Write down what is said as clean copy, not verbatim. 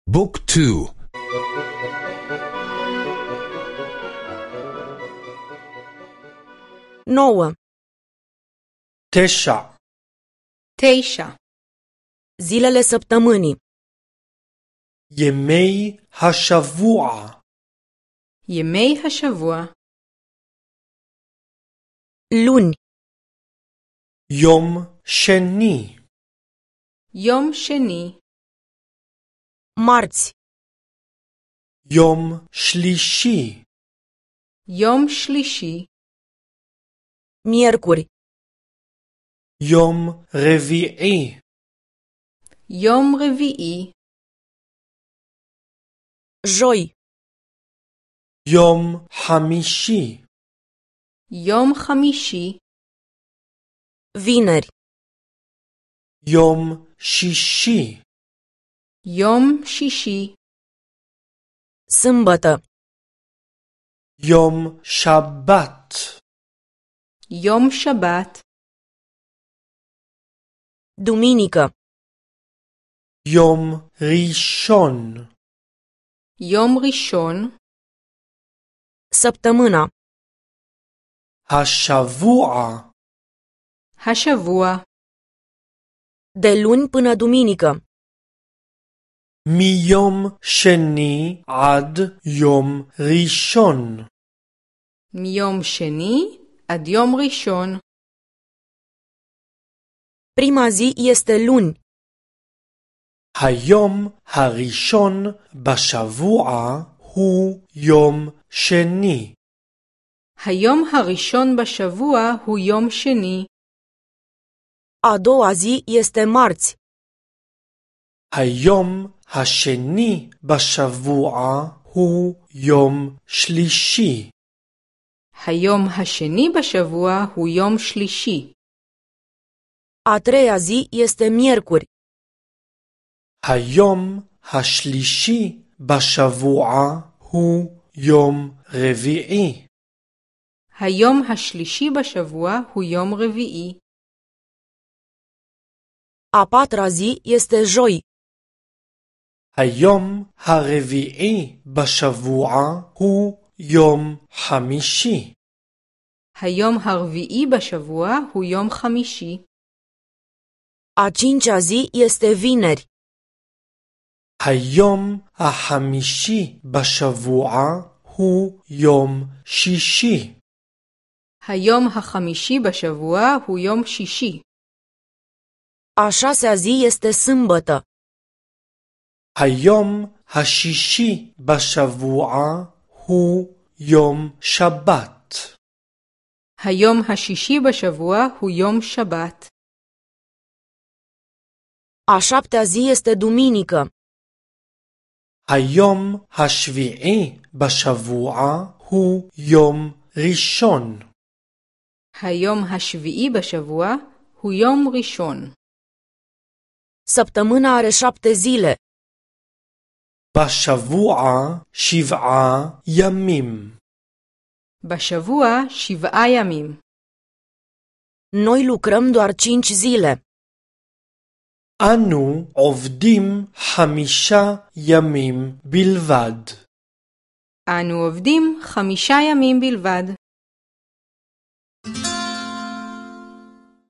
بوك تو. 9. 9. Zilele săptămânii. ימי השבוע. Luni, יום שני. marți, יום שלישי. miercuri, יום רביעי. joi, יום חמישי. vineri, יום שישי. sâmbătă, יום שבת. duminică, יום ראשון. săptămâna, השבוע. de luni până duminică, מיום שני עד יום ראשון. prima zi este luni, היום הראשון בשבוע הוא יום שני. a doua zi este marți, היום השני בשבוע הוא יום שלישי. a treia zi este miercuri, היום השלישי בשבוע הוא יום רביעי. a patra zi este joi, היום הרביעי בשבוע הוא יום חמישי. a cincea zi este vineri, היום החמישי בשבוע הוא יום שישי. a șasea zi este sâmbătă, היום השישי בשבוע הוא יום שבת. a șaptea zi este duminică, היום השביעי בשבוע הוא יום ראשון. săptămâna are 7 zile, בשבוע 7 ימים. noi lucrăm doar 5 zile, אנו עובדים 5 ימים בלבד.